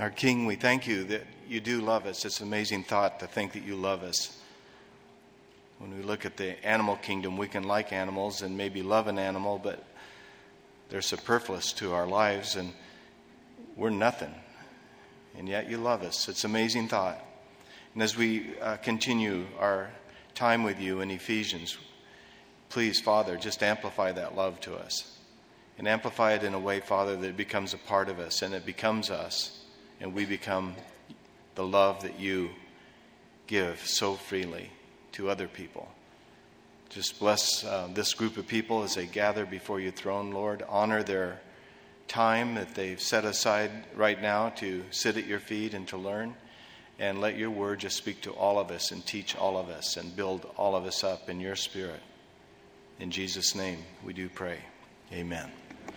Our King, we thank you that you do love us. It's an amazing thought to think that you love us. When we look at the animal kingdom, we can like animals and maybe love an animal, but they're superfluous to our lives and we're nothing. And yet you love us. It's an amazing thought. And as we continue our time with you in Ephesians, please, Father, just amplify that love to us. And amplify it in a way, Father, that it becomes a part of us and it becomes us. And we become the love that you give so freely to other people. Just bless this group of people as they gather before your throne, Lord. Honor their time that they've set aside right now to sit at your feet and to learn. And let your word just speak to all of us and teach all of us and build all of us up in your spirit. In Jesus' name we do pray. Amen.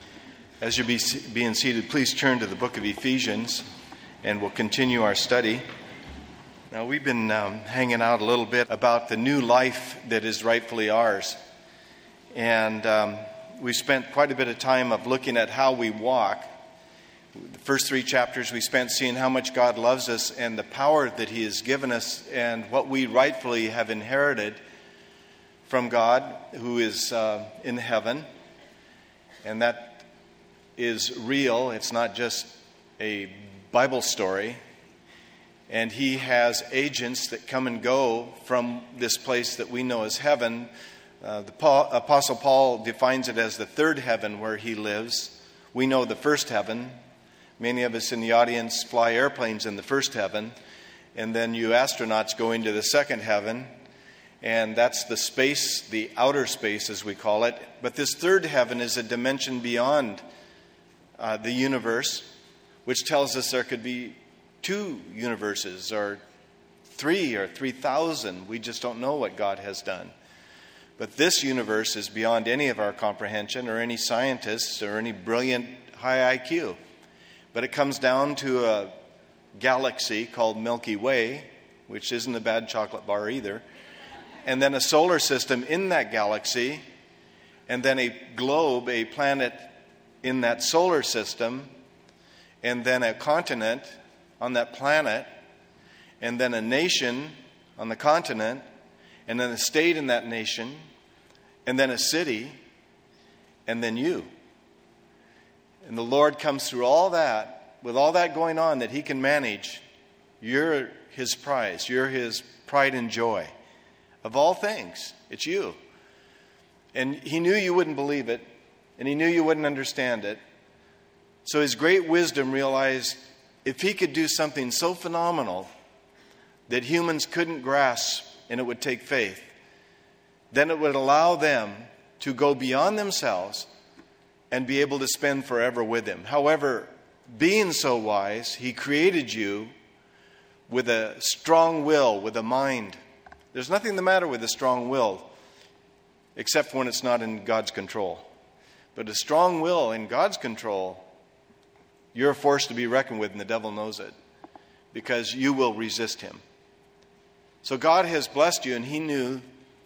As you're being seated, please turn to the book of Ephesians and we'll continue our study. Now, we've been hanging out a little bit about the new life that is rightfully ours. And we spent quite a bit of time of looking at how we walk. The first 3 chapters we spent seeing how much God loves us and the power that he has given us and what we rightfully have inherited from God who is in heaven. And that is real. It's not just a Bible story. And he has agents that come and go from this place that we know as heaven. The Apostle Paul defines it as the third heaven where he lives. We know the first heaven. Many of us in the audience fly airplanes in the first heaven. And then you astronauts go into the second heaven. And that's the space, the outer space as we call it. But this third heaven is a dimension beyond the universe, which tells us there could be 2 universes or 3 or 3,000. We just don't know what God has done. But this universe is beyond any of our comprehension or any scientists or any brilliant high IQ. But it comes down to a galaxy called Milky Way, which isn't a bad chocolate bar either, and then a solar system in that galaxy, and then a globe, a planet in that solar system, and then a continent on that planet, and then a nation on the continent, and then a state in that nation, and then a city, and then you. And the Lord comes through all that, with all that going on that he can manage. You're his prize. You're his pride and joy. Of all things, it's you. And he knew you wouldn't believe it, and he knew you wouldn't understand it. So his great wisdom realized if he could do something so phenomenal that humans couldn't grasp and it would take faith, then it would allow them to go beyond themselves and be able to spend forever with him. However, being so wise, he created you with a strong will, with a mind. There's nothing the matter with a strong will, except when it's not in God's control. But a strong will in God's control, you're a force to be reckoned with, and the devil knows it, because you will resist him. So God has blessed you, and he knew,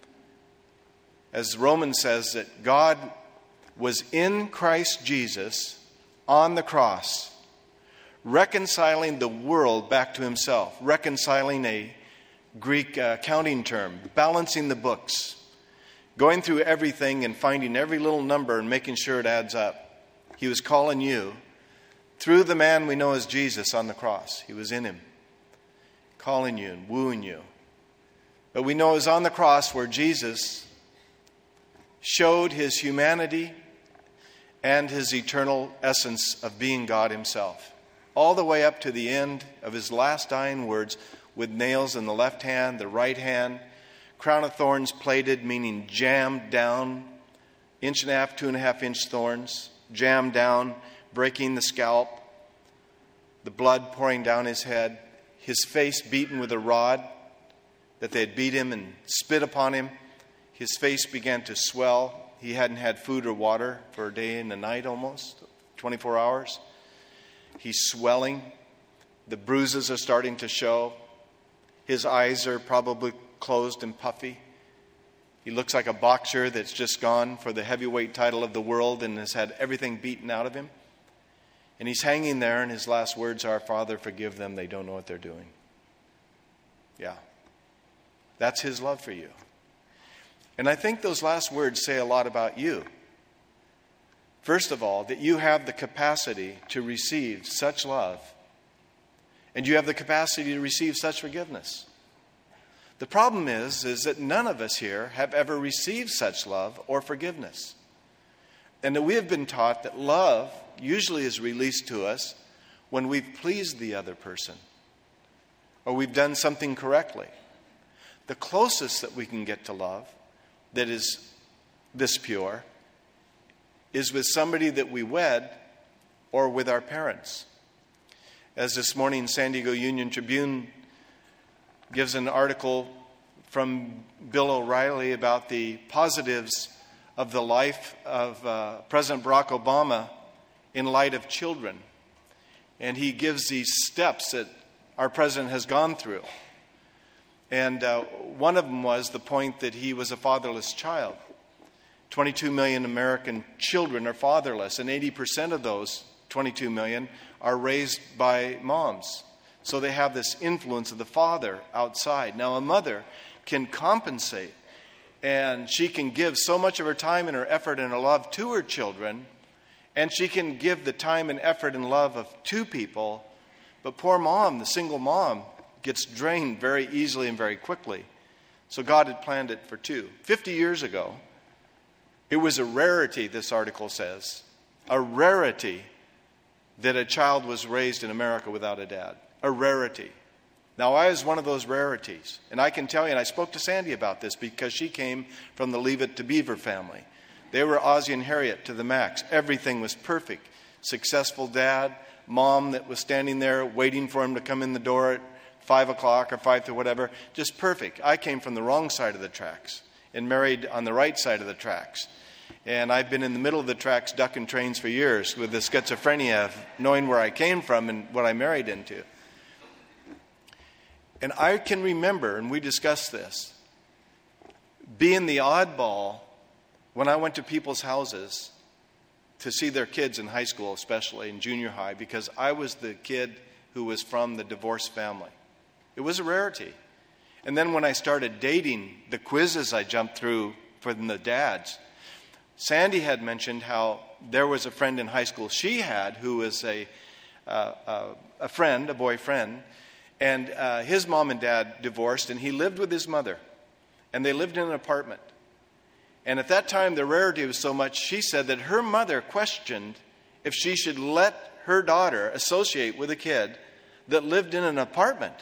as Romans says, that God was in Christ Jesus on the cross, reconciling the world back to himself, reconciling a Greek accounting term, balancing the books, going through everything and finding every little number and making sure it adds up. He was calling you through the man we know as Jesus on the cross. He was in him, calling you and wooing you. But we know it was on the cross where Jesus showed his humanity and his eternal essence of being God himself, all the way up to the end of his last dying words, with nails in the left hand, the right hand, crown of thorns plated, meaning jammed down, 1.5 to 2.5 inch thorns, jammed down, breaking the scalp, the blood pouring down his head, his face beaten with a rod that they had beat him and spit upon him. His face began to swell. He hadn't had food or water for a day and a night almost, 24 hours. He's swelling. The bruises are starting to show. His eyes are probably closed and puffy. He looks like a boxer that's just gone for the heavyweight title of the world and has had everything beaten out of him. And he's hanging there, and his last words are, Father, forgive them. They don't know what they're doing. Yeah. That's his love for you. And I think those last words say a lot about you. First of all, that you have the capacity to receive such love. And you have the capacity to receive such forgiveness. The problem is that none of us here have ever received such love or forgiveness. And that we have been taught that love usually is released to us when we've pleased the other person or we've done something correctly. The closest that we can get to love that is this pure is with somebody that we wed or with our parents. As this morning San Diego Union Tribune gives an article from Bill O'Reilly about the positives of the life of President Barack Obama in light of children. And he gives these steps that our president has gone through. And one of them was the point that he was a fatherless child. 22 million American children are fatherless, and 80% of those 22 million are raised by moms. So they have this influence of the father outside. Now, a mother can compensate, and she can give so much of her time and her effort and her love to her children, and she can give the time and effort and love of two people. But poor mom, the single mom, gets drained very easily and very quickly. So God had planned it for two. 50 years ago, it was a rarity, this article says, a rarity that a child was raised in America without a dad. A rarity. Now, I was one of those rarities. And I can tell you, and I spoke to Sandy about this because she came from the Leave It to Beaver family. They were Ozzie and Harriet to the max. Everything was perfect. Successful dad, mom that was standing there waiting for him to come in the door at 5 o'clock or 5 to whatever. Just perfect. I came from the wrong side of the tracks and married on the right side of the tracks. And I've been in the middle of the tracks ducking trains for years with the schizophrenia of knowing where I came from and what I married into. And I can remember, and we discussed this, being the oddball when I went to people's houses to see their kids in high school, especially in junior high, because I was the kid who was from the divorced family. It was a rarity. And then when I started dating, the quizzes I jumped through from the dads, Sandy had mentioned how there was a friend in high school she had who was a friend, a boyfriend, and his mom and dad divorced, and he lived with his mother. And they lived in an apartment. And at that time, the rarity was so much, she said that her mother questioned if she should let her daughter associate with a kid that lived in an apartment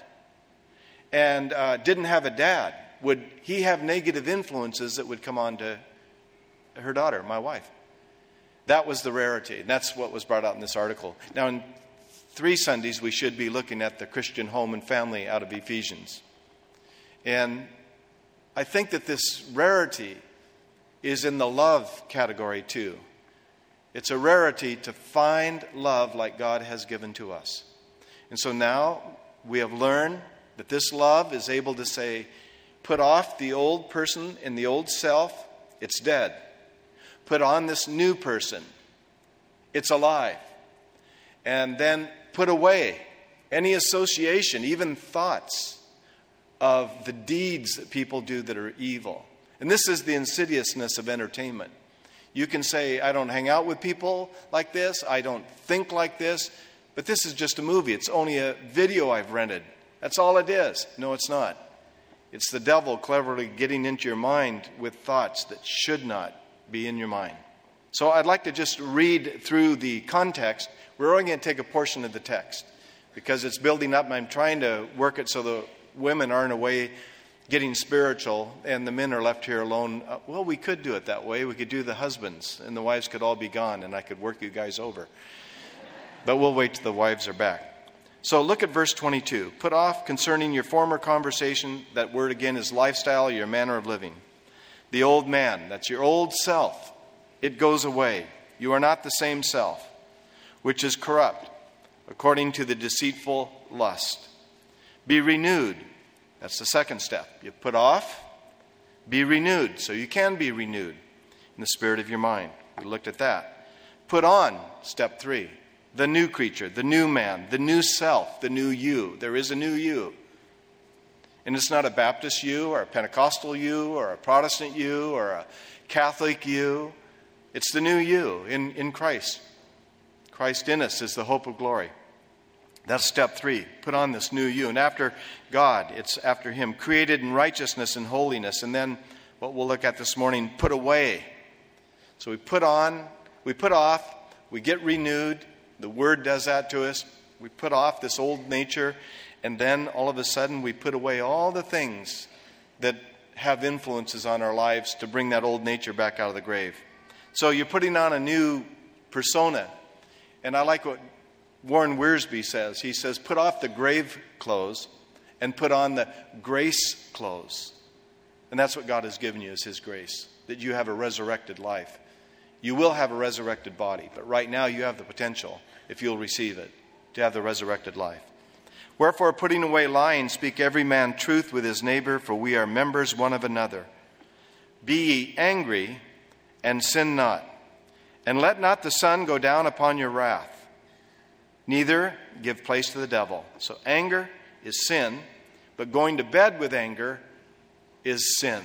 and didn't have a dad. Would he have negative influences that would come on to her daughter, my wife? That was the rarity. And that's what was brought out in this article. Now, in 3 Sundays, we should be looking at the Christian home and family out of Ephesians. And I think that this rarity is in the love category too. It's a rarity to find love like God has given to us. And so now we have learned that this love is able to say, put off the old person and the old self, it's dead. Put on this new person, it's alive. And then put away any association, even thoughts of the deeds that people do that are evil. And this is the insidiousness of entertainment. You can say, I don't hang out with people like this, I don't think like this, but this is just a movie. It's only a video I've rented. That's all it is. No, it's not. It's the devil cleverly getting into your mind with thoughts that should not be in your mind. So I'd like to just read through the context. We're only going to take a portion of the text because it's building up, and I'm trying to work it so the women aren't away getting spiritual and the men are left here alone. Well, we could do it that way. We could do the husbands and the wives could all be gone and I could work you guys over. But we'll wait till the wives are back. So look at verse 22. Put off concerning your former conversation, that word again is lifestyle, your manner of living. The old man, that's your old self. It goes away. You are not the same self, which is corrupt, according to the deceitful lust. Be renewed. That's the second step. You put off, be renewed. So you can be renewed in the spirit of your mind. We looked at that. Put on, step 3. the new creature, the new man, the new self, the new you. There is a new you. And it's not a Baptist you or a Pentecostal you or a Protestant you or a Catholic you. It's the new you in Christ. Christ in us is the hope of glory. That's step 3. Put on this new you. And after God, it's after Him, created in righteousness and holiness. And then what we'll look at this morning, put away. So we put on, we put off, we get renewed. The Word does that to us. We put off this old nature, and then all of a sudden we put away all the things that have influences on our lives to bring that old nature back out of the grave. So you're putting on a new persona. And I like what Warren Wiersbe says. He says, put off the grave clothes and put on the grace clothes. And that's what God has given you, is His grace, that you have a resurrected life. You will have a resurrected body, but right now you have the potential, if you'll receive it, to have the resurrected life. Wherefore, putting away lying, speak every man truth with his neighbor, for we are members one of another. Be ye angry, and sin not. And let not the sun go down upon your wrath. Neither give place to the devil. So anger is sin, but going to bed with anger is sin.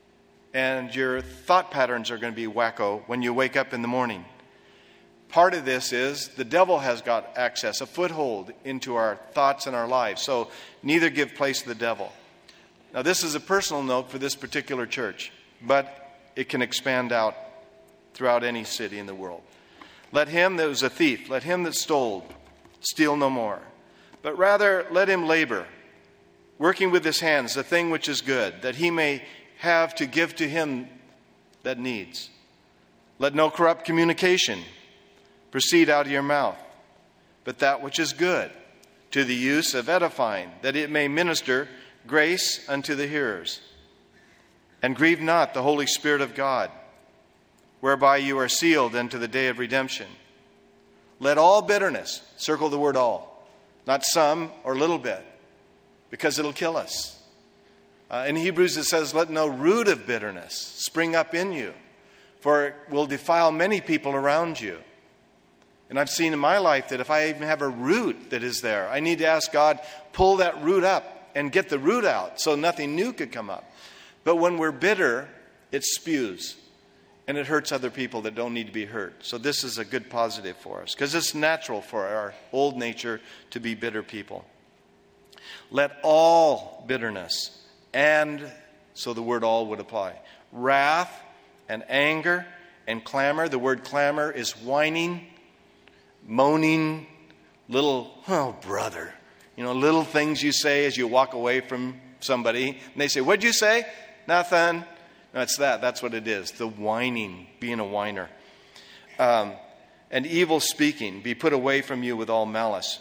And your thought patterns are going to be wacko when you wake up in the morning. Part of this is the devil has got access, a foothold into our thoughts and our lives. So neither give place to the devil. Now this is a personal note for this particular church, but it can expand out throughout any city in the world. Let him that was a thief, let him that stole, steal no more. But rather let him labor, working with his hands the thing which is good, that he may have to give to him that needs. Let no corrupt communication proceed out of your mouth, but that which is good, to the use of edifying, that it may minister grace unto the hearers. And grieve not the Holy Spirit of God, whereby you are sealed unto the day of redemption. Let all bitterness, circle the word all, not some or little bit, because it'll kill us. In Hebrews it says, let no root of bitterness spring up in you, for it will defile many people around you. And I've seen in my life that if I even have a root that is there, I need to ask God, pull that root up and get the root out so nothing new could come up. But when we're bitter, it spews. And it hurts other people that don't need to be hurt. So this is a good positive for us, because it's natural for our old nature to be bitter people. Let all bitterness, and so the word all would apply, wrath and anger and clamor. The word clamor is whining, moaning, little, oh brother, little things you say as you walk away from somebody. And they say, what'd you say? Nothing. No, it's that. That's what it is. The whining, being a whiner. And evil speaking, be put away from you with all malice.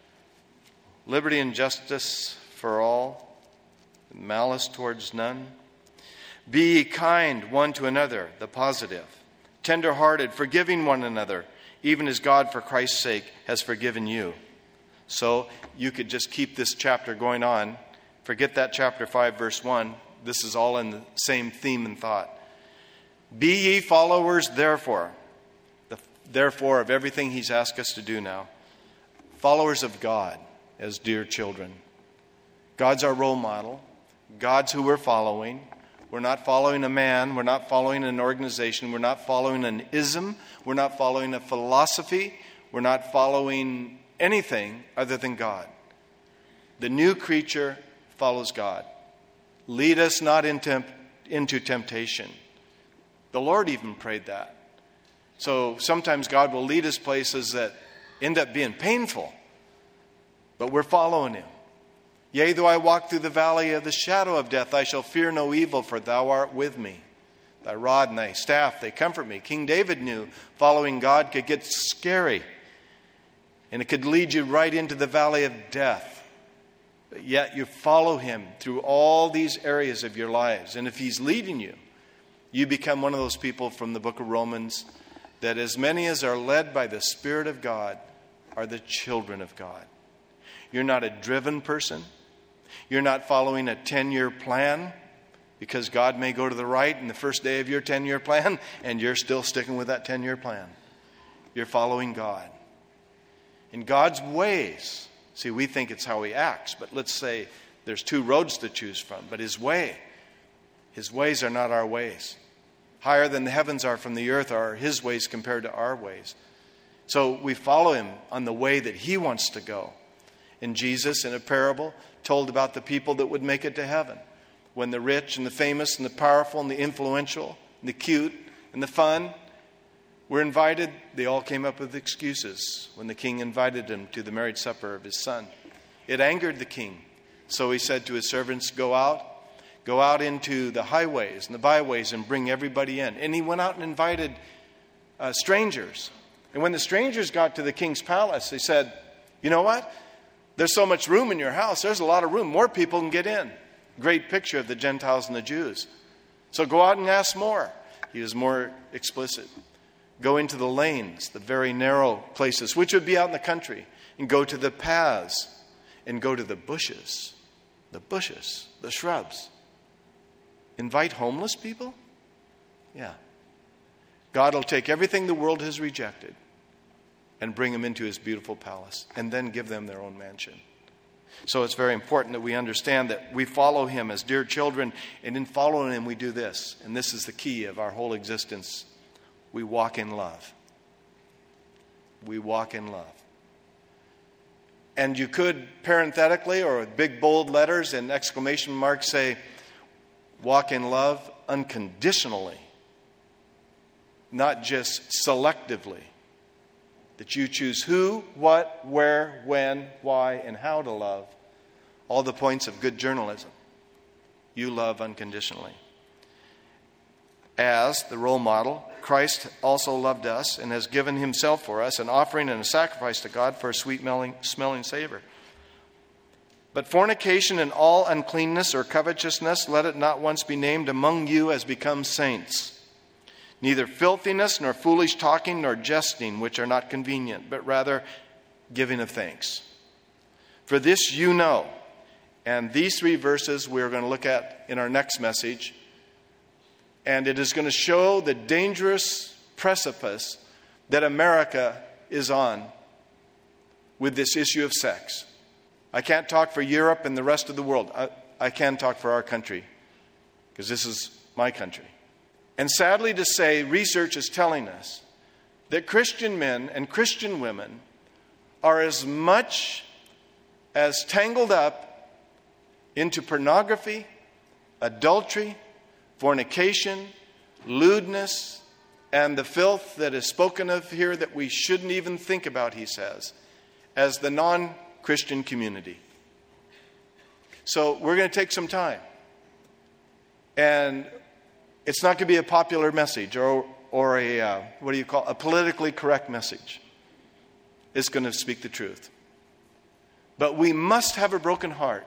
Liberty and justice for all, malice towards none. Be ye kind one to another, the positive. Tender-hearted, forgiving one another, even as God for Christ's sake has forgiven you. So you could just keep this chapter going on. Forget that chapter 5, verse 1. This is all in the same theme and thought. Be ye followers, therefore. The therefore of everything he's asked us to do now. Followers of God as dear children. God's our role model. God's who we're following. We're not following a man. We're not following an organization. We're not following an ism. We're not following a philosophy. We're not following anything other than God. The new creature follows God. Lead us not into temptation. The Lord even prayed that. So sometimes God will lead us places that end up being painful, but we're following Him. Yea, though I walk through the valley of the shadow of death, I shall fear no evil, for thou art with me. Thy rod and thy staff, they comfort me. King David knew following God could get scary, and it could lead you right into the valley of death. But yet you follow Him through all these areas of your lives. And if He's leading you, you become one of those people from the book of Romans, that as many as are led by the Spirit of God are the children of God. You're not a driven person. You're not following a 10-year plan, because God may go to the right in the first day of your 10-year plan and you're still sticking with that 10-year plan. You're following God. in God's ways. See, we think it's how he acts, but let's say there's two roads to choose from. But his ways are not our ways. Higher than the heavens are from the earth are his ways compared to our ways. So we follow him on the way that he wants to go. And Jesus, in a parable, told about the people that would make it to heaven. When the rich and the famous and the powerful and the influential and the cute and the fun were invited, they all came up with excuses when the king invited them to the marriage supper of his son. It angered the king. So he said to his servants, go out into the highways and the byways and bring everybody in. And he went out and invited strangers. And when the strangers got to the king's palace, they said, you know what? There's so much room in your house. There's a lot of room. More people can get in. Great picture of the Gentiles and the Jews. So go out and ask more. He was more explicit. Go into the lanes, the very narrow places, which would be out in the country, and go to the paths, and go to the bushes, the shrubs. Invite homeless people? Yeah. God will take everything the world has rejected and bring them into his beautiful palace, and then give them their own mansion. So it's very important that we understand that we follow him as dear children, and in following him we do this, and this is the key of our whole existence. We walk in love. We walk in love. And you could parenthetically or with big bold letters and exclamation marks say, walk in love unconditionally, not just selectively. That you choose who, what, where, when, why, and how to love. All the points of good journalism. You love unconditionally. As the role model, Christ also loved us and has given himself for us, an offering and a sacrifice to God for a sweet-smelling savor. But fornication and all uncleanness or covetousness, let it not once be named among you as becomes saints. Neither filthiness, nor foolish talking, nor jesting, which are not convenient, but rather giving of thanks. For this you know. And these 3 verses we're going to look at in our next message. And it is going to show the dangerous precipice that America is on with this issue of sex. I can't talk for Europe and the rest of the world. I can talk for our country, because this is my country. And sadly to say, research is telling us that Christian men and Christian women are as much as tangled up into pornography, adultery, fornication, lewdness, and the filth that is spoken of here that we shouldn't even think about, he says, as the non-Christian community. So we're going to take some time. And it's not going to be a popular message or a politically correct message. It's going to speak the truth. But we must have a broken heart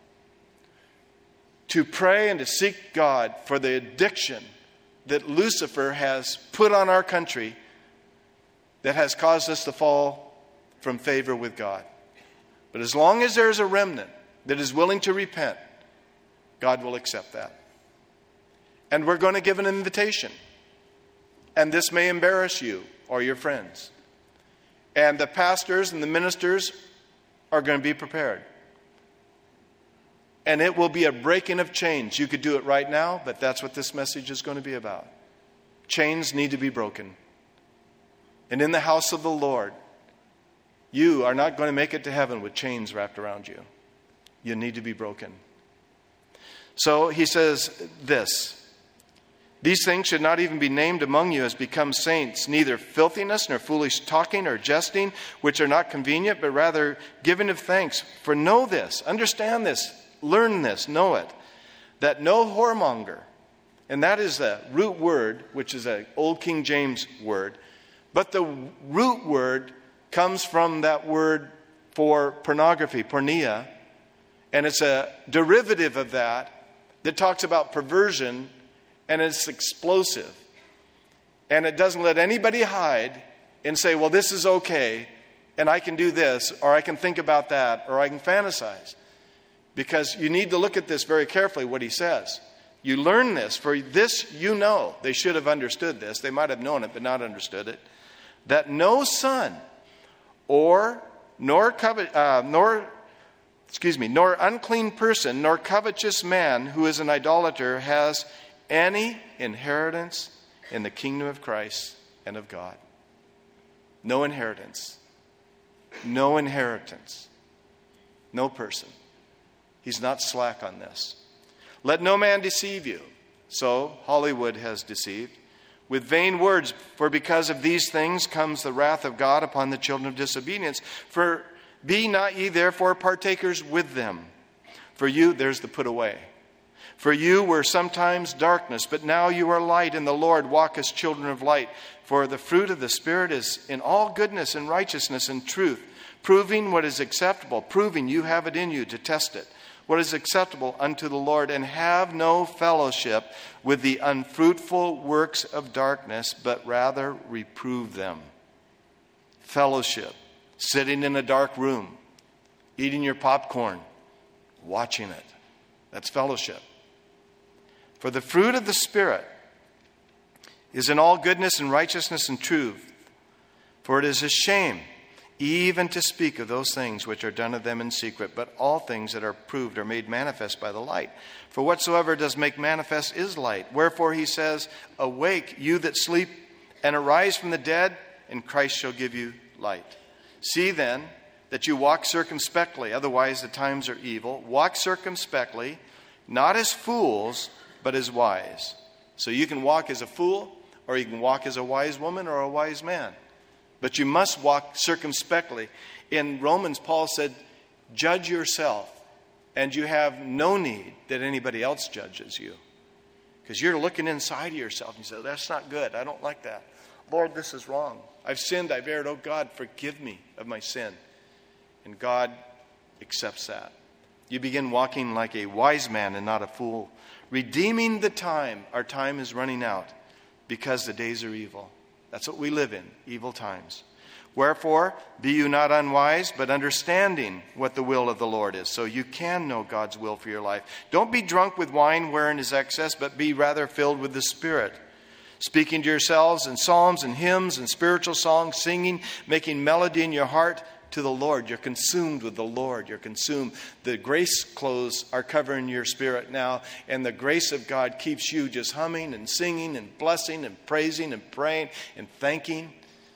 to pray and to seek God for the addiction that Lucifer has put on our country that has caused us to fall from favor with God. But as long as there is a remnant that is willing to repent, God will accept that. And we're going to give an invitation. And this may embarrass you or your friends. And the pastors and the ministers are going to be prepared. And it will be a breaking of chains. You could do it right now, but that's what this message is going to be about. Chains need to be broken. And in the house of the Lord, you are not going to make it to heaven with chains wrapped around you. You need to be broken. So he says this. These things should not even be named among you as become saints, neither filthiness, nor foolish talking, or jesting, which are not convenient, but rather giving of thanks. For know this, understand this, learn this, know it, that no whoremonger, and that is the root word, which is an old King James word, but the root word comes from that word for pornography, porneia, and it's a derivative of that talks about perversion. And it's explosive. And it doesn't let anybody hide and say, well, this is okay, and I can do this, or I can think about that, or I can fantasize. Because you need to look at this very carefully, what he says. You learn this, for this you know. They should have understood this. They might have known it, but not understood it. That no son or nor unclean person, nor covetous man who is an idolater has any inheritance in the kingdom of Christ and of God. No inheritance. No inheritance. No person. He's not slack on this. Let no man deceive you. So Hollywood has deceived. With vain words, for because of these things comes the wrath of God upon the children of disobedience. For be not ye therefore partakers with them. For you, there's the put away. For you were sometimes darkness, but now you are light in the Lord. Walk as children of light. For the fruit of the Spirit is in all goodness and righteousness and truth, proving what is acceptable, proving you have it in you to test it, what is acceptable unto the Lord, and have no fellowship with the unfruitful works of darkness, but rather reprove them. Fellowship. Sitting in a dark room, eating your popcorn, watching it. That's fellowship. For the fruit of the Spirit is in all goodness and righteousness and truth. For it is a shame even to speak of those things which are done of them in secret, but all things that are proved are made manifest by the light. For whatsoever does make manifest is light. Wherefore he says, awake, you that sleep, and arise from the dead, and Christ shall give you light. See then that you walk circumspectly, otherwise the times are evil. Walk circumspectly, not as fools, but as wise. So you can walk as a fool, or you can walk as a wise woman or a wise man. But you must walk circumspectly. In Romans, Paul said, judge yourself, and you have no need that anybody else judges you. Because you're looking inside of yourself and you say, that's not good. I don't like that. Lord, this is wrong. I've sinned, I've erred. Oh God, forgive me of my sin. And God accepts that. You begin walking like a wise man and not a fool. Redeeming the time. Our time is running out because the days are evil. That's what we live in, evil times. Wherefore, be you not unwise, but understanding what the will of the Lord is, so you can know God's will for your life. Don't be drunk with wine wherein is excess, but be rather filled with the Spirit, speaking to yourselves in psalms and hymns and spiritual songs, singing, making melody in your heart to the Lord. You're consumed with the Lord. You're consumed. The grace clothes are covering your spirit now, and the grace of God keeps you just humming and singing and blessing and praising and praying and thanking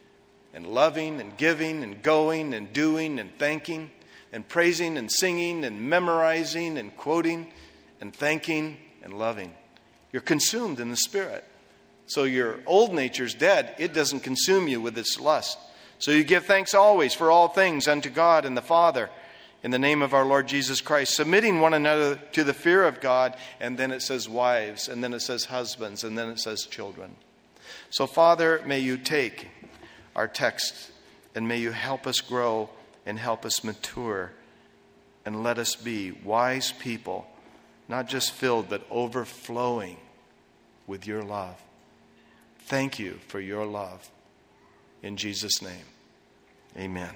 and loving and giving and going and doing and thanking and praising and singing and memorizing and quoting and thanking and loving. You're consumed in the Spirit. So your old nature's dead. It doesn't consume you with its lust. So you give thanks always for all things unto God and the Father in the name of our Lord Jesus Christ, submitting one another to the fear of God. And then it says wives, and then it says husbands, and then it says children. So Father, may you take our text and may you help us grow and help us mature and let us be wise people, not just filled but overflowing with your love. Thank you for your love. In Jesus' name, amen.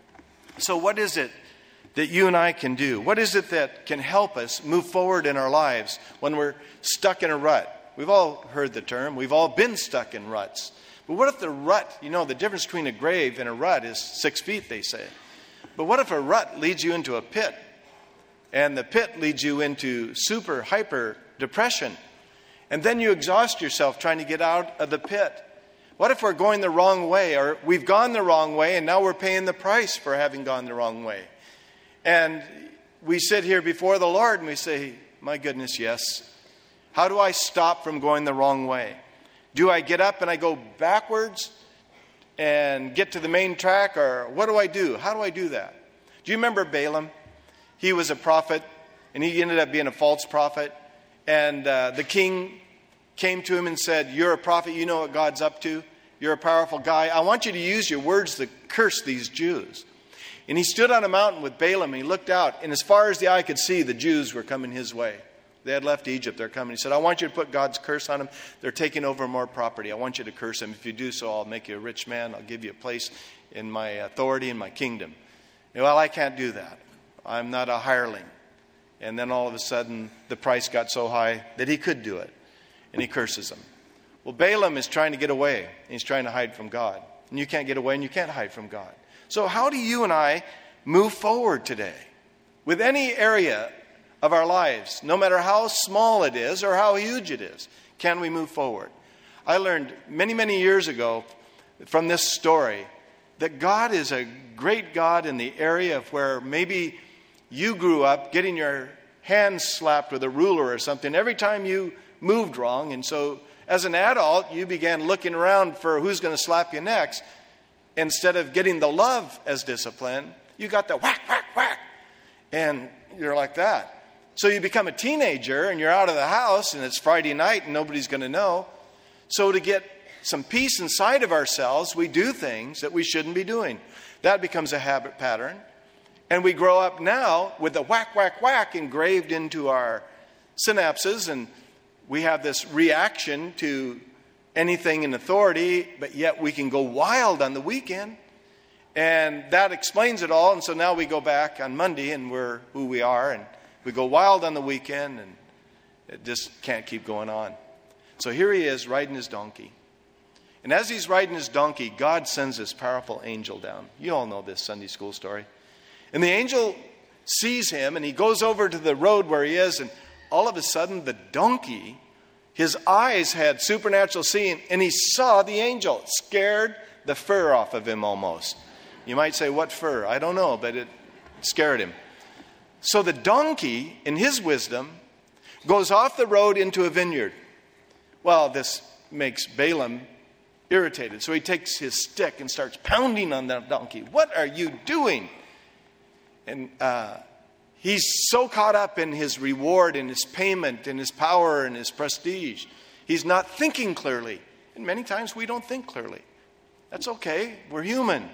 So what is it that you and I can do? What is it that can help us move forward in our lives when we're stuck in a rut? We've all heard the term. We've all been stuck in ruts. But what if the rut, the difference between a grave and a rut is 6 feet, they say. But what if a rut leads you into a pit? And the pit leads you into super, hyper depression. And then you exhaust yourself trying to get out of the pit. What if we're going the wrong way, or we've gone the wrong way and now we're paying the price for having gone the wrong way? And we sit here before the Lord and we say, my goodness, yes. How do I stop from going the wrong way? Do I get up and I go backwards and get to the main track, or what do I do? How do I do that? Do you remember Balaam? He was a prophet and he ended up being a false prophet. And the king came to him and said, you're a prophet, you know what God's up to. You're a powerful guy. I want you to use your words to curse these Jews. And he stood on a mountain with Balaam and he looked out, and as far as the eye could see, the Jews were coming his way. They had left Egypt, they're coming. He said, I want you to put God's curse on them. They're taking over more property. I want you to curse them. If you do so, I'll make you a rich man. I'll give you a place in my authority in my kingdom. Well, I can't do that. I'm not a hireling. And then all of a sudden, the price got so high that he could do it. And he curses them. Well, Balaam is trying to get away. He's trying to hide from God. And you can't get away and you can't hide from God. So how do you and I move forward today? With any area of our lives, no matter how small it is or how huge it is, can we move forward? I learned many, many years ago from this story that God is a great God in the area of where maybe you grew up getting your hands slapped with a ruler or something every time you moved wrong. And so as an adult, you began looking around for who's going to slap you next. Instead of getting the love as discipline, you got the whack, whack, whack. And you're like that. So you become a teenager and you're out of the house and it's Friday night and nobody's going to know. So to get some peace inside of ourselves, we do things that we shouldn't be doing. That becomes a habit pattern. And we grow up now with the whack, whack, whack engraved into our synapses, and we have this reaction to anything in authority, but yet we can go wild on the weekend. And that explains it all. And so now we go back on Monday and we're who we are, and we go wild on the weekend, and it just can't keep going on. So here he is riding his donkey. And as he's riding his donkey, God sends this powerful angel down. You all know this Sunday school story. And the angel sees him, and he goes over to the road where he is, and all of a sudden the donkey, his eyes had supernatural seeing, and he saw the angel. It scared the fur off of him almost. You might say, what fur? I don't know, but it scared him. So the donkey, in his wisdom, goes off the road into a vineyard. Well, this makes Balaam irritated. So he takes his stick and starts pounding on that donkey. What are you doing? And he's so caught up in his reward and his payment and his power and his prestige. He's not thinking clearly. And many times we don't think clearly. That's okay. We're human.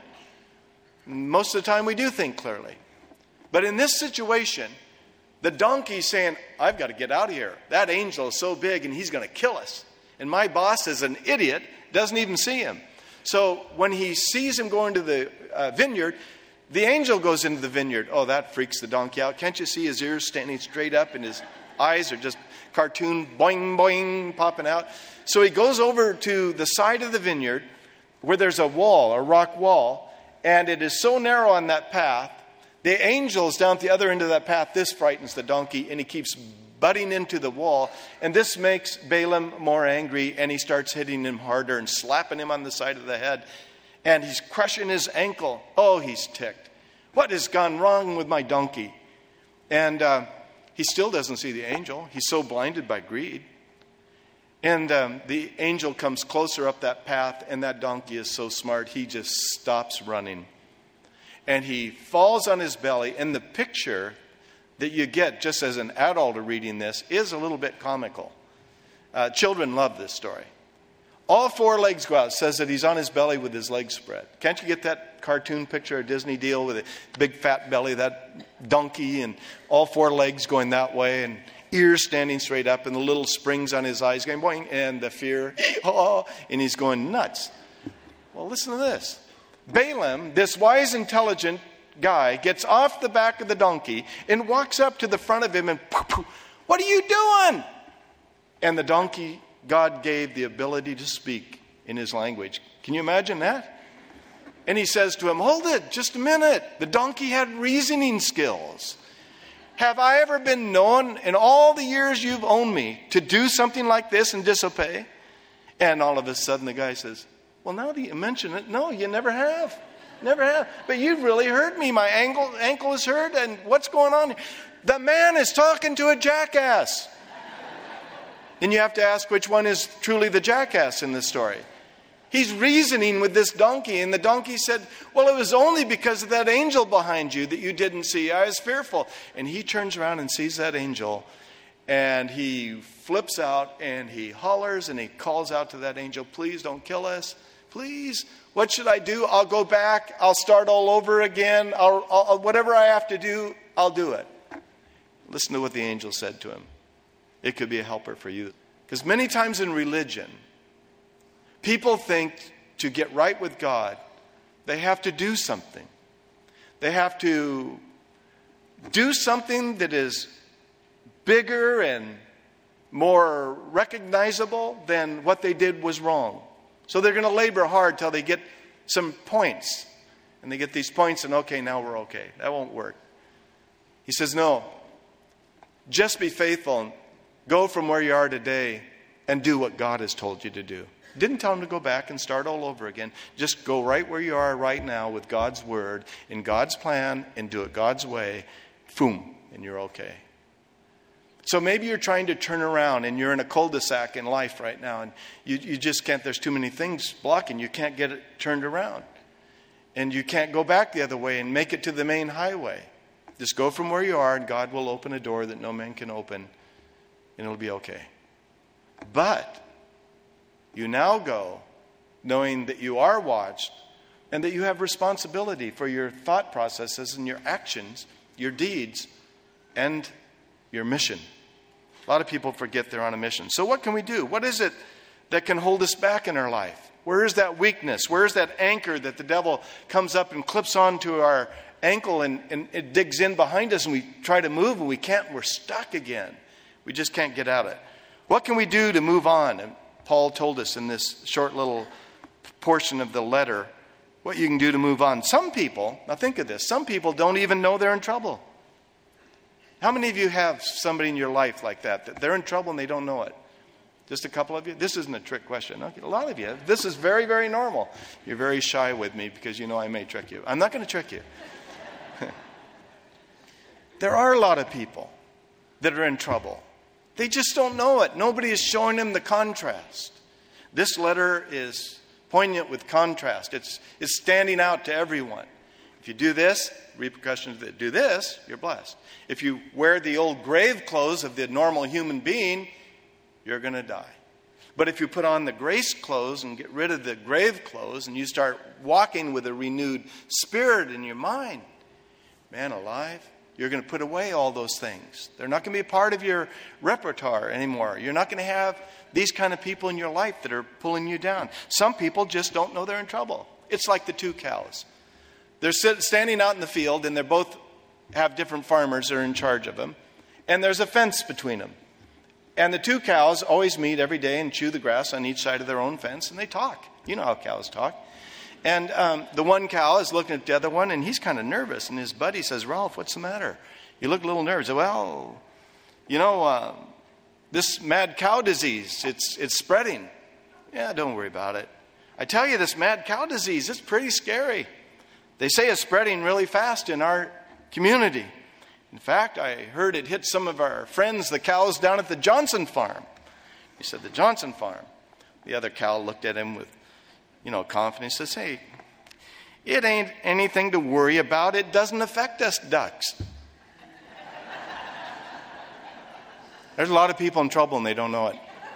Most of the time we do think clearly. But in this situation, the donkey's saying, I've got to get out of here. That angel is so big and he's going to kill us. And my boss is an idiot, doesn't even see him. So when he sees him going to the vineyard, the angel goes into the vineyard. Oh, that freaks the donkey out. Can't you see his ears standing straight up and his eyes are just cartoon boing, boing, popping out? So he goes over to the side of the vineyard where there's a wall, a rock wall, and it is so narrow on that path. The angel's down at the other end of that path. This frightens the donkey, and he keeps butting into the wall. And this makes Balaam more angry, and he starts hitting him harder and slapping him on the side of the head. And he's crushing his ankle. Oh, he's ticked. What has gone wrong with my donkey? And he still doesn't see the angel. He's so blinded by greed. And the angel comes closer up that path, and that donkey is so smart, he just stops running. And he falls on his belly. And the picture that you get just as an adult reading this is a little bit comical. Children love this story. All four legs go out. It says that he's on his belly with his legs spread. Can't you get that cartoon picture, a Disney deal with a big fat belly, that donkey, and all four legs going that way, and ears standing straight up, and the little springs on his eyes going boing, and the fear, oh, and he's going nuts. Well, listen to this. Balaam, this wise, intelligent guy, gets off the back of the donkey and walks up to the front of him and, what are you doing? And the donkey, God gave the ability to speak in his language. Can you imagine that? And he says to him, hold it, just a minute. The donkey had reasoning skills. Have I ever been known in all the years you've owned me to do something like this and disobey? And all of a sudden the guy says, well, now that you mention it, no, you never have. Never have. But you've really hurt me. My ankle is hurt, and what's going on? The man is talking to a jackass. And you have to ask which one is truly the jackass in this story. He's reasoning with this donkey, and the donkey said, well, it was only because of that angel behind you that you didn't see. I was fearful. And he turns around and sees that angel, and he flips out, and he hollers, and he calls out to that angel, please don't kill us. Please, what should I do? I'll go back. I'll start all over again. I'll whatever I have to do, I'll do it. Listen to what the angel said to him. It could be a helper for you. Because many times in religion, people think to get right with God, they have to do something. They have to do something that is bigger and more recognizable than what they did was wrong. So they're going to labor hard till they get some points. And they get these points and okay, now we're okay. That won't work. He says, no. Just be faithful and go from where you are today and do what God has told you to do. Didn't tell him to go back and start all over again. Just go right where you are right now with God's word, in God's plan, and do it God's way. Boom, and you're okay. So maybe you're trying to turn around and you're in a cul-de-sac in life right now and you just can't, there's too many things blocking. You can't get it turned around. And you can't go back the other way and make it to the main highway. Just go from where you are and God will open a door that no man can open and it'll be okay. But you now go knowing that you are watched and that you have responsibility for your thought processes and your actions, your deeds, and your mission. A lot of people forget they're on a mission. So what can we do? What is it that can hold us back in our life? Where is that weakness? Where is that anchor that the devil comes up and clips onto our ankle and it digs in behind us and we try to move and we can't, we're stuck again. We just can't get at it. What can we do to move on? And Paul told us in this short little portion of the letter what you can do to move on. Some people, now think of this, some people don't even know they're in trouble. How many of you have somebody in your life like that they're in trouble and they don't know it? Just a couple of you? This isn't a trick question. Okay, a lot of you. This is very, very normal. You're very shy with me because you know I may trick you. I'm not going to trick you. There are a lot of people that are in trouble. They just don't know it. Nobody is showing them the contrast. This letter is poignant with contrast. It's standing out to everyone. If you do this, repercussions that do this, you're blessed. If you wear the old grave clothes of the normal human being, you're going to die. But if you put on the grace clothes and get rid of the grave clothes and you start walking with a renewed spirit in your mind, man alive, you're going to put away all those things. They're not going to be a part of your repertoire anymore. You're not going to have these kind of people in your life that are pulling you down. Some people just don't know they're in trouble. It's like the two cows. They're standing out in the field and they both have different farmers that are in charge of them. And there's a fence between them. And the two cows always meet every day and chew the grass on each side of their own fence and they talk. You know how cows talk. And the one cow is looking at the other one and he's kind of nervous. And his buddy says, Ralph, what's the matter? You look a little nervous. Well, you know, this mad cow disease, it's spreading. Yeah, don't worry about it. I tell you, this mad cow disease, it's pretty scary. They say it's spreading really fast in our community. In fact, I heard it hit some of our friends, the cows down at the Johnson farm. He said, the Johnson farm. The other cow looked at him with, confidence. Says, hey, it ain't anything to worry about. It doesn't affect us ducks. There's a lot of people in trouble and they don't know it.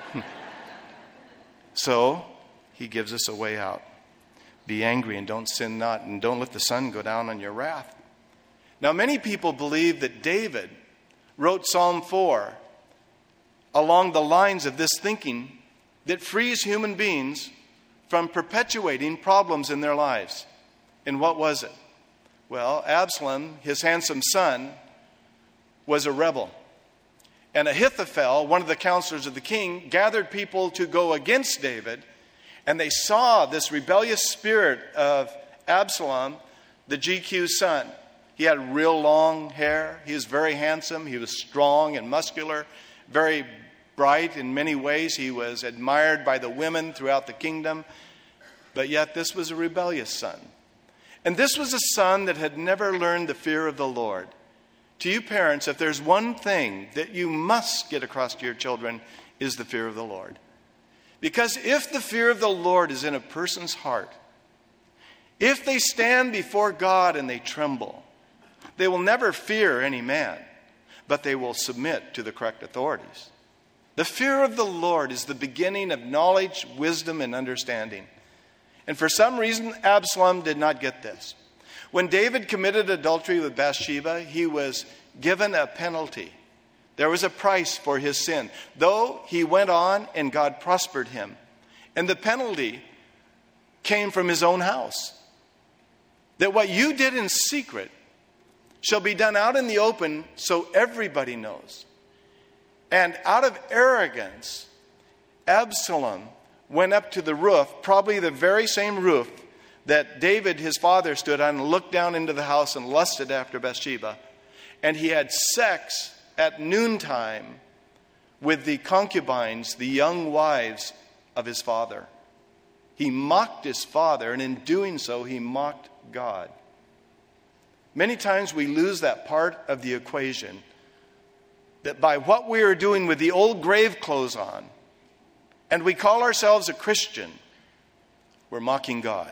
So, he gives us a way out. Be angry and don't sin not, and don't let the sun go down on your wrath. Now, many people believe that David wrote Psalm 4 along the lines of this thinking that frees human beings from perpetuating problems in their lives. And what was it? Well, Absalom, his handsome son, was a rebel. And Ahithophel, one of the counselors of the king, gathered people to go against David. And they saw this rebellious spirit of Absalom, the GQ's son. He had real long hair. He was very handsome. He was strong and muscular, very bright in many ways. He was admired by the women throughout the kingdom. But yet this was a rebellious son. And this was a son that had never learned the fear of the Lord. To you parents, if there's one thing that you must get across to your children, is the fear of the Lord. Because if the fear of the Lord is in a person's heart, if they stand before God and they tremble, they will never fear any man, but they will submit to the correct authorities. The fear of the Lord is the beginning of knowledge, wisdom, and understanding. And for some reason, Absalom did not get this. When David committed adultery with Bathsheba, he was given a penalty. There was a price for his sin, though he went on and God prospered him. And the penalty came from his own house. That what you did in secret shall be done out in the open so everybody knows. And out of arrogance, Absalom went up to the roof, probably the very same roof that David, his father, stood on and looked down into the house and lusted after Bathsheba. And he had sex at noontime with the concubines, the young wives of his father. He mocked his father, and in doing so, he mocked God. Many times we lose that part of the equation, that by what we are doing with the old grave clothes on, and we call ourselves a Christian, we're mocking God.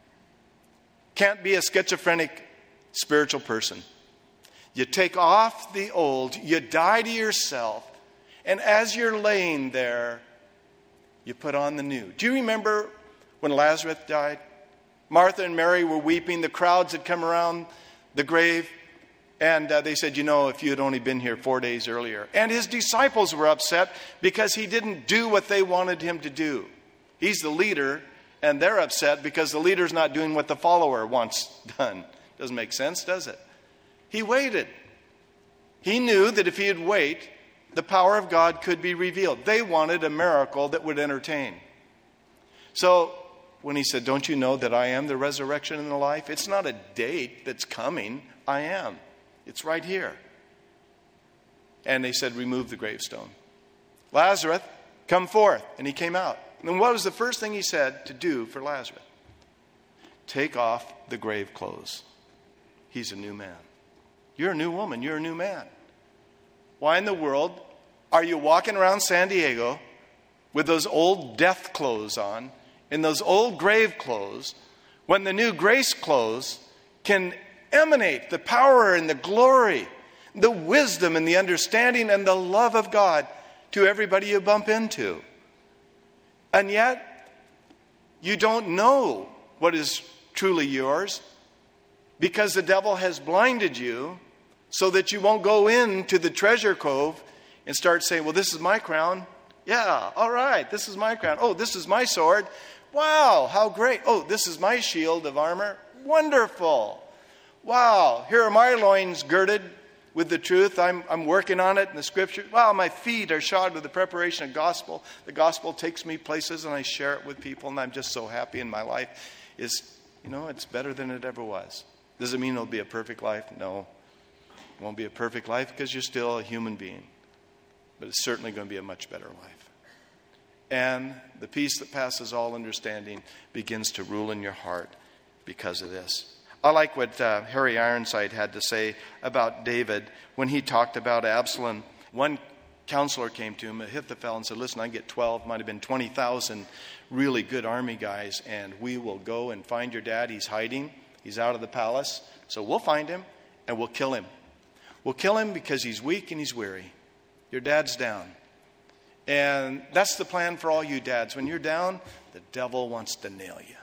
Can't be a schizophrenic spiritual person. You take off the old, you die to yourself, and as you're laying there, you put on the new. Do you remember when Lazarus died? Martha and Mary were weeping. The crowds had come around the grave, and they said, if you had only been here 4 days earlier. And his disciples were upset because he didn't do what they wanted him to do. He's the leader, and they're upset because the leader's not doing what the follower wants done. Doesn't make sense, does it? He waited. He knew that if he'd wait, the power of God could be revealed. They wanted a miracle that would entertain. So when he said, don't you know that I am the resurrection and the life? It's not a date that's coming. I am. It's right here. And they said, remove the gravestone. Lazarus, come forth. And he came out. And then what was the first thing he said to do for Lazarus? Take off the grave clothes. He's a new man. You're a new woman. You're a new man. Why in the world are you walking around San Diego with those old death clothes on, in those old grave clothes, when the new grace clothes can emanate the power and the glory, the wisdom and the understanding and the love of God to everybody you bump into? And yet, you don't know what is truly yours because the devil has blinded you so that you won't go into the treasure cove and start saying, well, this is my crown. Yeah, all right, this is my crown. Oh, this is my sword. Wow, how great. Oh, this is my shield of armor. Wonderful. Wow, here are my loins girded with the truth. I'm working on it in the scripture. Wow, my feet are shod with the preparation of gospel. The gospel takes me places and I share it with people, and I'm just so happy in my life. It's better than it ever was. Does it mean it'll be a perfect life? No. It won't be a perfect life because you're still a human being. But it's certainly going to be a much better life. And the peace that passes all understanding begins to rule in your heart because of this. I like what Harry Ironside had to say about David when he talked about Absalom. One counselor came to him, Ahithophel, and said, listen, I get 12, might have been 20,000 really good army guys, and we will go and find your dad. He's hiding. He's out of the palace. So we'll find him and we'll kill him. We'll kill him because he's weak and he's weary. Your dad's down. And that's the plan for all you dads. When you're down, the devil wants to nail you.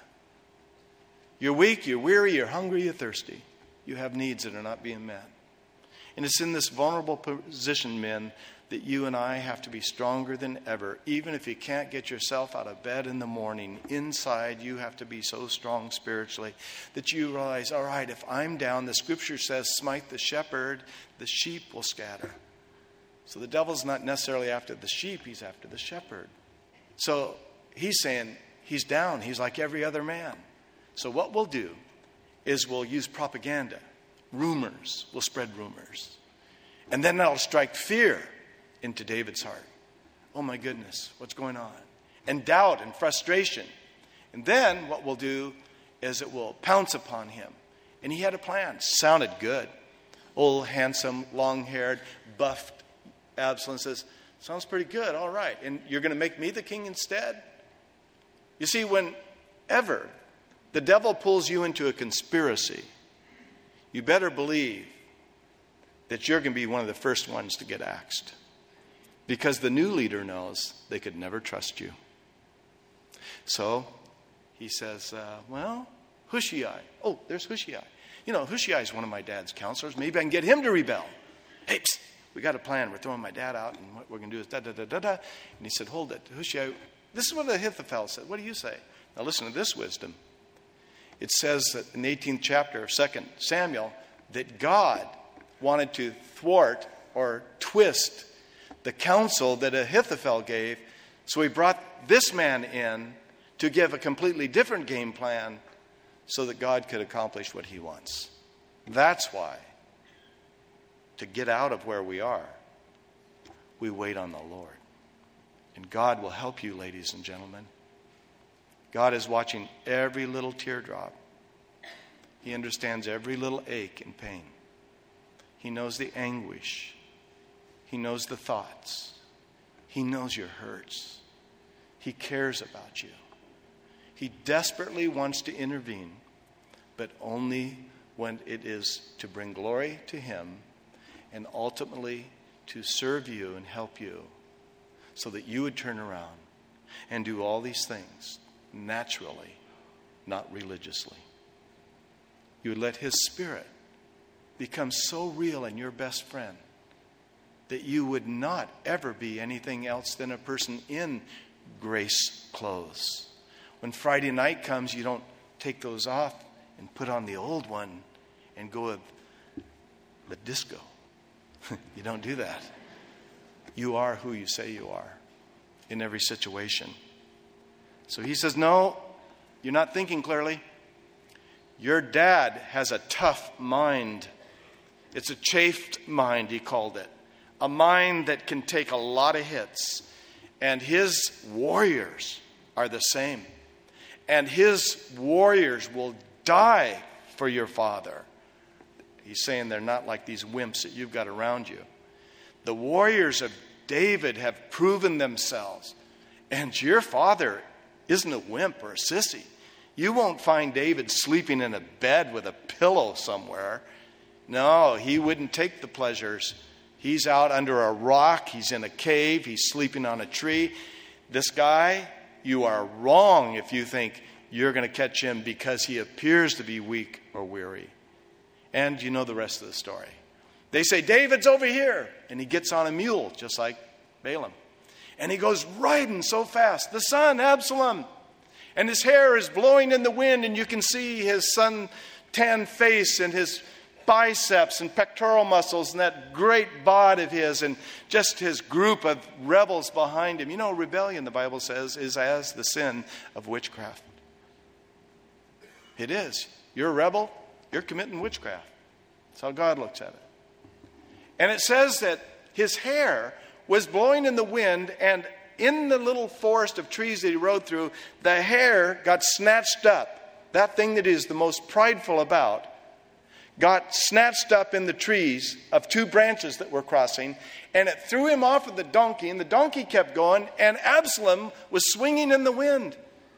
You're weak, you're weary, you're hungry, you're thirsty. You have needs that are not being met. And it's in this vulnerable position, men, that you and I have to be stronger than ever. Even if you can't get yourself out of bed in the morning, inside you have to be so strong spiritually that you realize, all right, if I'm down, the scripture says, smite the shepherd, the sheep will scatter. So the devil's not necessarily after the sheep, he's after the shepherd. So he's saying, he's down, he's like every other man. So what we'll do is we'll use propaganda, rumors, we'll spread rumors. And then that'll strike fear into David's heart. Oh my goodness, what's going on? And doubt and frustration. And then what we'll do is it will pounce upon him. And he had a plan. Sounded good. Old, handsome, long-haired, buffed Absalom says, sounds pretty good, all right. And you're going to make me the king instead? You see, whenever the devil pulls you into a conspiracy, you better believe that you're going to be one of the first ones to get axed. Because the new leader knows they could never trust you. So he says, Hushai. Oh, there's Hushai. Hushai is one of my dad's counselors. Maybe I can get him to rebel. Hey, psst, we got a plan. We're throwing my dad out, and what we're going to do is da-da-da-da-da. And he said, hold it. Hushai, this is what Ahithophel said. What do you say? Now listen to this wisdom. It says that in the 18th chapter of 2 Samuel that God wanted to thwart or twist the counsel that Ahithophel gave. So he brought this man in to give a completely different game plan so that God could accomplish what he wants. That's why, to get out of where we are, we wait on the Lord. And God will help you, ladies and gentlemen. God is watching every little teardrop. He understands every little ache and pain. He knows the anguish. He knows the thoughts. He knows your hurts. He cares about you. He desperately wants to intervene, but only when it is to bring glory to him and ultimately to serve you and help you so that you would turn around and do all these things naturally, not religiously. You would let his Spirit become so real and your best friend that you would not ever be anything else than a person in grace clothes. When Friday night comes, you don't take those off and put on the old one and go with the disco. You don't do that. You are who you say you are in every situation. So he says, no, you're not thinking clearly. Your dad has a tough mind. It's a chafed mind, he called it. A mind that can take a lot of hits. And his warriors are the same. And his warriors will die for your father. He's saying they're not like these wimps that you've got around you. The warriors of David have proven themselves. And your father isn't a wimp or a sissy. You won't find David sleeping in a bed with a pillow somewhere. No, he wouldn't take the pleasures. He's out under a rock. He's in a cave. He's sleeping on a tree. This guy, you are wrong if you think you're going to catch him because he appears to be weak or weary. And you know the rest of the story. They say, David's over here. And he gets on a mule, just like Balaam. And he goes riding so fast. The son, Absalom. And his hair is blowing in the wind, and you can see his sun-tanned face and his biceps and pectoral muscles and that great bod of his and just his group of rebels behind him. You know, rebellion, the Bible says, is as the sin of witchcraft. It is. You're a rebel, you're committing witchcraft. That's how God looks at it. And it says that his hair was blowing in the wind, and in the little forest of trees that he rode through, the hair got snatched up. That thing that is the most prideful about got snatched up in the trees of two branches that were crossing, and it threw him off of the donkey, and the donkey kept going, and Absalom was swinging in the wind.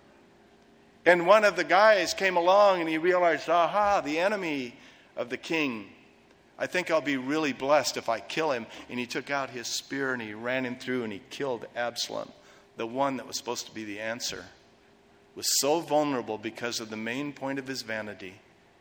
And one of the guys came along, and he realized, aha, the enemy of the king. I think I'll be really blessed if I kill him. And he took out his spear and he ran him through and he killed Absalom. The one that was supposed to be the answer was so vulnerable because of the main point of his vanity.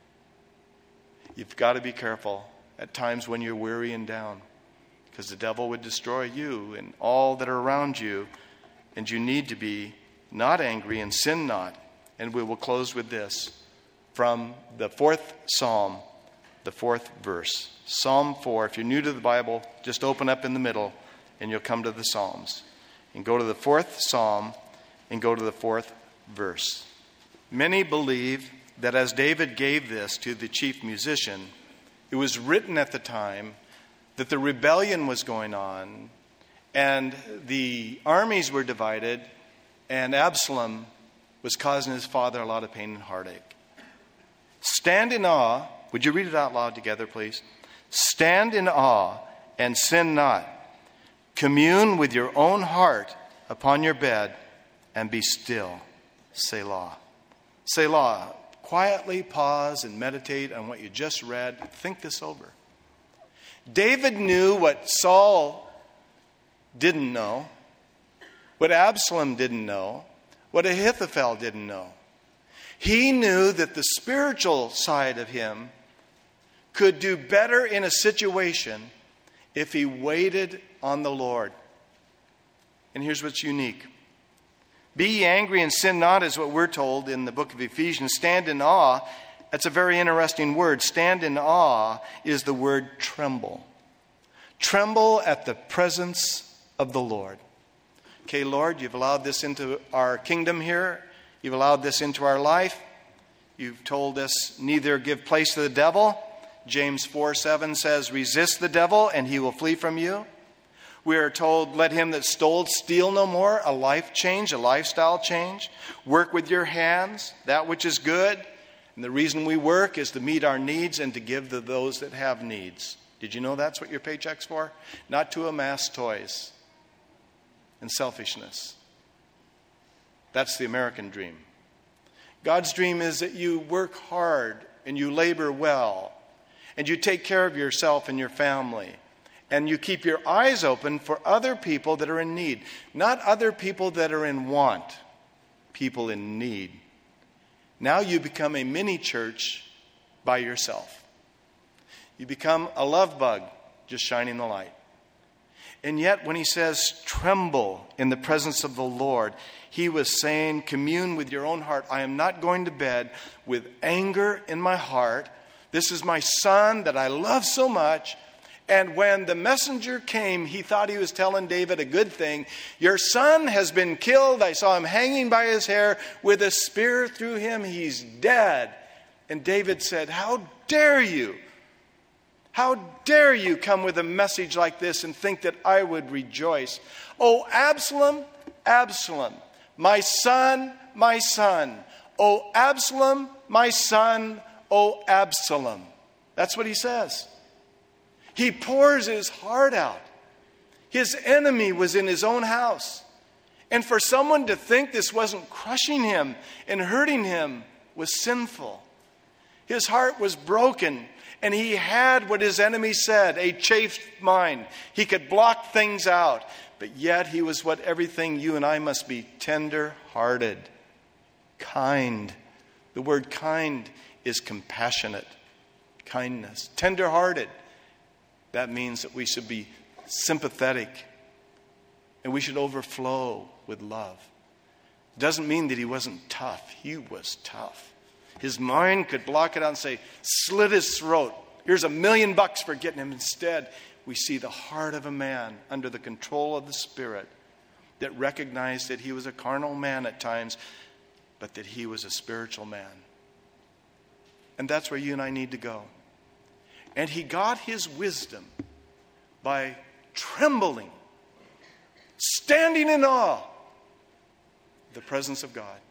You've got to be careful at times when you're weary and down, because the devil would destroy you and all that are around you. And you need to be not angry and sin not. And we will close with this from the 4th Psalm. The 4th verse. Psalm 4. If you're new to the Bible, just open up in the middle and you'll come to the Psalms. And go to the 4th Psalm and go to the 4th verse. Many believe that as David gave this to the chief musician, it was written at the time that the rebellion was going on and the armies were divided and Absalom was causing his father a lot of pain and heartache. Stand in awe. Would you read it out loud together, please? Stand in awe and sin not. Commune with your own heart upon your bed and be still. Selah. Selah. Quietly pause and meditate on what you just read. Think this over. David knew what Saul didn't know, what Absalom didn't know, what Ahithophel didn't know. He knew that the spiritual side of him could do better in a situation if he waited on the Lord. And here's what's unique. Be ye angry and sin not is what we're told in the book of Ephesians. Stand in awe. That's a very interesting word. Stand in awe is the word tremble. Tremble at the presence of the Lord. Okay, Lord, you've allowed this into our kingdom here. You've allowed this into our life. You've told us neither give place to the devil. James 4:7 says, resist the devil and he will flee from you. We are told, let him that stole steal no more, a life change, a lifestyle change. Work with your hands, that which is good. And the reason we work is to meet our needs and to give to those that have needs. Did you know that's what your paycheck's for? Not to amass toys and selfishness. That's the American dream. God's dream is that you work hard and you labor well and you take care of yourself and your family and you keep your eyes open for other people that are in need. Not other people that are in want, people in need. Now you become a mini church by yourself. You become a love bug just shining the light. And yet when he says tremble in the presence of the Lord, he was saying, commune with your own heart. I am not going to bed with anger in my heart. This is my son that I love so much. And when the messenger came, he thought he was telling David a good thing. Your son has been killed. I saw him hanging by his hair with a spear through him. He's dead. And David said, how dare you? How dare you come with a message like this and think that I would rejoice? Oh, Absalom, Absalom, my son, my son. Oh, Absalom, my son, oh, Absalom. That's what he says. He pours his heart out. His enemy was in his own house. And for someone to think this wasn't crushing him and hurting him was sinful. His heart was broken. And he had what his enemy said, a chafed mind. He could block things out. But yet he was what everything you and I must be, tender-hearted, kind. The word kind is compassionate, kindness. Tender-hearted. That means that we should be sympathetic and we should overflow with love. Doesn't mean that he wasn't tough. He was tough. His mind could block it out and say, slit his throat. Here's $1 million for getting him. Instead, we see the heart of a man under the control of the Spirit that recognized that he was a carnal man at times, but that he was a spiritual man. And that's where you and I need to go. And he got his wisdom by trembling, standing in awe of the presence of God.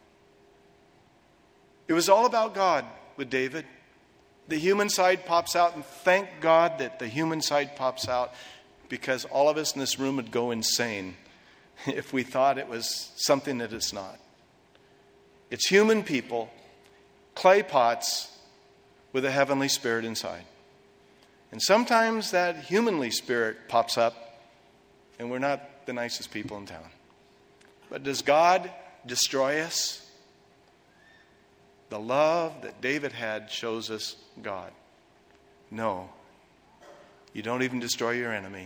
It was all about God with David. The human side pops out, and thank God that the human side pops out, because all of us in this room would go insane if we thought it was something that it's not. It's human people, clay pots with a heavenly spirit inside. And sometimes that humanly spirit pops up, and we're not the nicest people in town. But does God destroy us? The love that David had shows us God. No. You don't even destroy your enemy.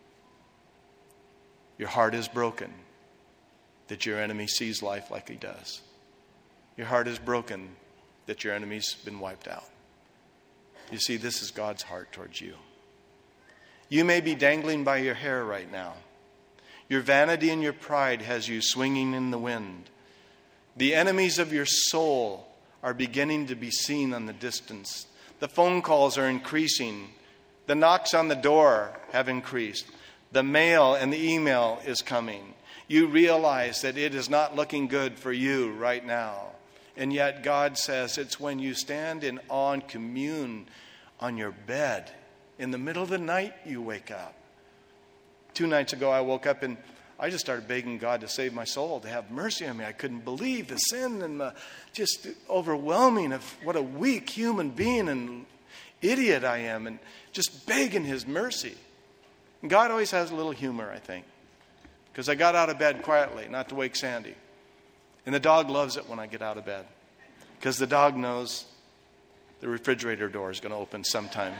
Your heart is broken that your enemy sees life like he does. Your heart is broken that your enemy's been wiped out. You see, this is God's heart towards you. You may be dangling by your hair right now. Your vanity and your pride has you swinging in the wind. The enemies of your soul are beginning to be seen on the distance. The phone calls are increasing. The knocks on the door have increased. The mail and the email is coming. You realize that it is not looking good for you right now. And yet God says it's when you stand in awe and commune on your bed. In the middle of the night you wake up. 2 nights ago I woke up and I just started begging God to save my soul, to have mercy on me. I couldn't believe the sin and the just overwhelming of what a weak human being and idiot I am, and just begging his mercy. And God always has a little humor, I think, because I got out of bed quietly, not to wake Sandy. And the dog loves it when I get out of bed, because the dog knows the refrigerator door is going to open sometime.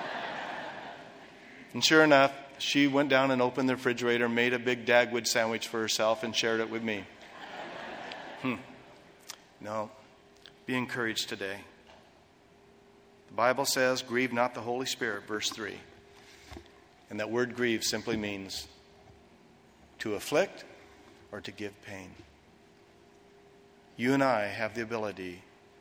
And sure enough, she went down and opened the refrigerator, made a big Dagwood sandwich for herself, and shared it with me. No. Be encouraged today. The Bible says, grieve not the Holy Spirit, verse 3. And that word grieve simply means to afflict or to give pain. You and I have the ability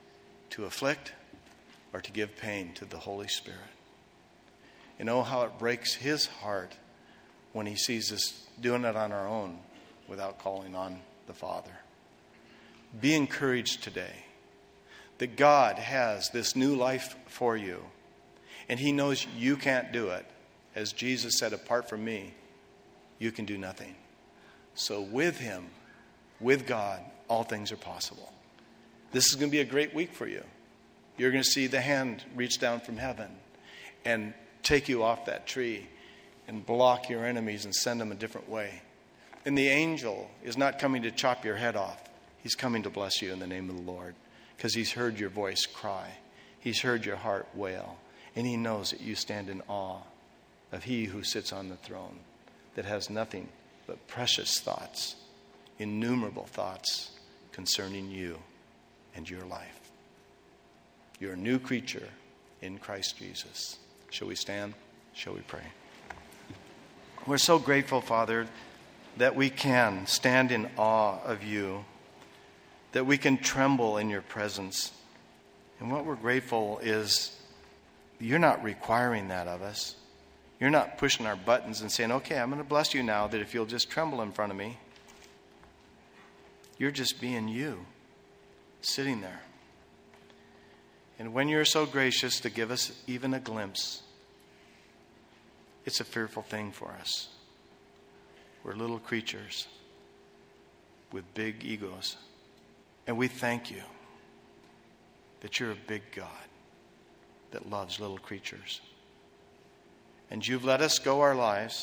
to afflict or to give pain to the Holy Spirit. And oh, how it breaks his heart when he sees us doing it on our own without calling on the Father. Be encouraged today that God has this new life for you, and he knows you can't do it. As Jesus said, apart from me, you can do nothing. So with him, with God, all things are possible. This is going to be a great week for you. You're going to see the hand reach down from heaven and take you off that tree and block your enemies and send them a different way. And the angel is not coming to chop your head off. He's coming to bless you in the name of the Lord, because he's heard your voice cry. He's heard your heart wail. And he knows that you stand in awe of he who sits on the throne, that has nothing but precious thoughts, innumerable thoughts concerning you and your life. You're a new creature in Christ Jesus. Shall we stand? Shall we pray? We're so grateful, Father, that we can stand in awe of you, that we can tremble in your presence. And what we're grateful is you're not requiring that of us. You're not pushing our buttons and saying, okay, I'm going to bless you now, that if you'll just tremble in front of me. You're just being you, sitting there. And when you're so gracious to give us even a glimpse, it's a fearful thing for us. We're little creatures with big egos. And we thank you that you're a big God that loves little creatures. And you've let us go our lives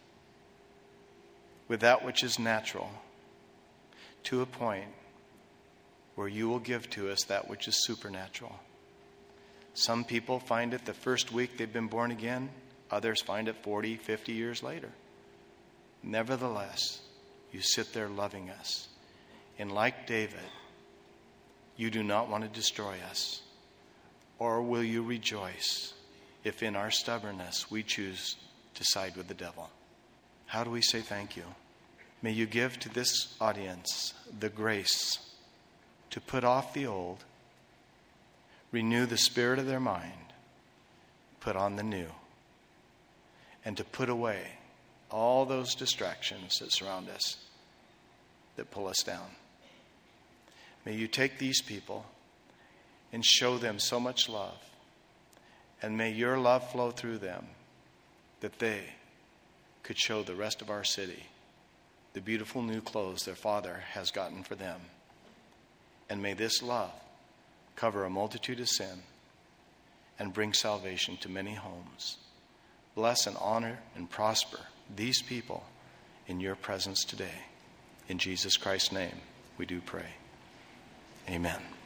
with that which is natural to a point where you will give to us that which is supernatural. Some people find it the first week they've been born again. Others find it 40, 50 years later. Nevertheless, you sit there loving us. And like David, you do not want to destroy us. Or will you rejoice if in our stubbornness we choose to side with the devil? How do we say thank you? May you give to this audience the grace to put off the old, renew the spirit of their mind, put on the new, and to put away all those distractions that surround us, that pull us down. May you take these people and show them so much love, and may your love flow through them, that they could show the rest of our city the beautiful new clothes their Father has gotten for them. And may this love cover a multitude of sin and bring salvation to many homes. Bless and honor and prosper these people in your presence today. In Jesus Christ's name, we do pray. Amen.